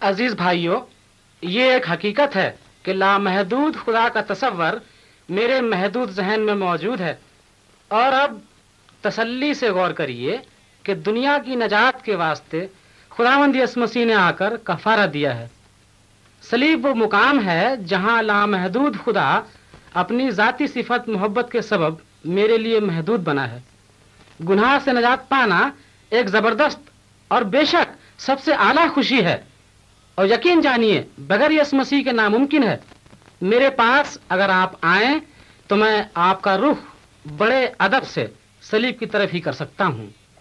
अजीज भाइयों, ये एक हकीकत है कि लामहदूद खुदा का तसव्वुर मेरे महदूद जहन में मौजूद है। और अब तसल्ली से गौर करिए कि दुनिया की नजात के वास्ते खुदावंद यसु मसीह ने आकर कफारा दिया है। सलीब वो मुकाम है जहां लामहदूद खुदा अपनी जाती सिफत मोहब्बत के सबब मेरे लिए महदूद बना है। गुनाह से नजात पाना एक जबरदस्त और बेशक सबसे आला खुशी है, और यकीन जानिए बगैर यसु मसीह के नामुमकिन है। मेरे पास अगर आप आएं तो मैं आपका रुख बड़े अदब से सलीब की तरफ ही कर सकता हूं।